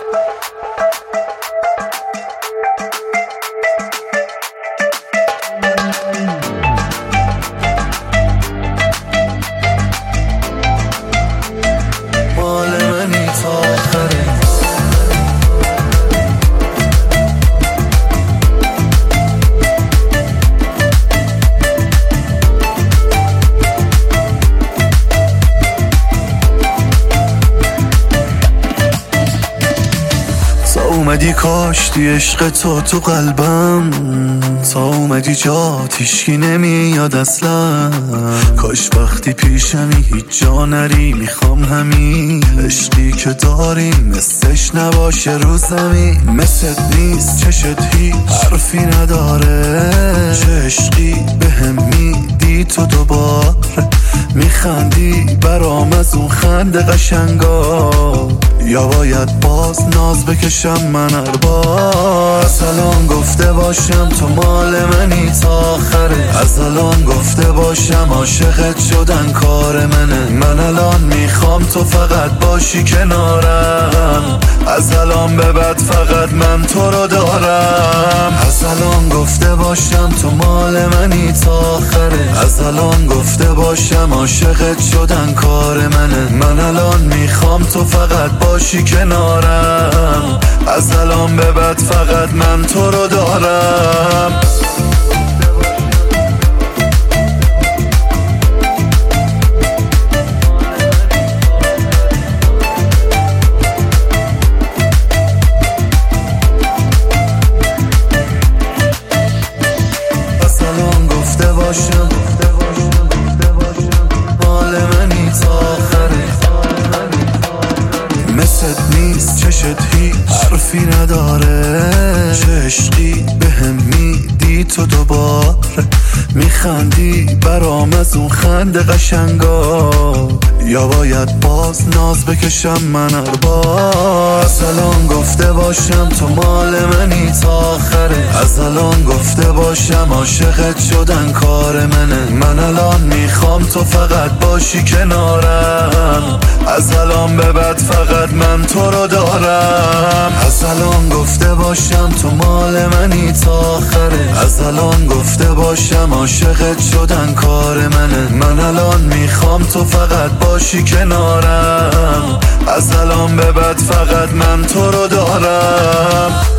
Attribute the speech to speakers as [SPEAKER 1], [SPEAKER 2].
[SPEAKER 1] مال منی تا آخره. تا اومدی کاشتی عشق تو قلبم، تا اومدی جات هیچکی نمیاد اصلا. کاش وقتی پیشمی هیچ جا نری، میخوام همین عشقی که داریم مثلش نباشه رو زمین. مثلت نیست چشت هیچ حرفی نداره، چه عشقی بهم میدی تو دوباره. میخندی برام از اون خنده قشنگا، یا باید باز ناز بکشم من هر بار. از الان گفته باشم تو مال منی تا آخره، از الان گفته باشم عاشقت شدن کار منه. من الان میخوام تو فقط باشی کنارم، از الان به بعد فقط من تو رو دارم. از الان گفته باشم تو مال منی تا آخره، از الان گفته باشم عاشقت شدن کار منه. من الان میخوام تو فقط باشی کنارم، از الان به بعد فقط من تو رو دارم. از الان گفته باشم مال منی تا آخره. مثلت نیست چشت هیچ حرفی نداره، چه عشقی بهم میدی تو دوباره. میخندی برام از اون خنده قشنگا، یا باید باز ناز بکشم من هر بار. از الان گفته باشم تو مال منی تا آخره، از الان گفته باشم عاشقت شدن کار منه. من الان میخوام تو فقط باشی کنارم، از الان به بعد فقط من تو رو دارم. از الان گفته باشم تو مال منی تا آخره، از الان گفته باشم عاشقت شدن کار منه. من الان میخوام تو فقط باشی کنارم، از الان به بعد فقط من تو رو دارم.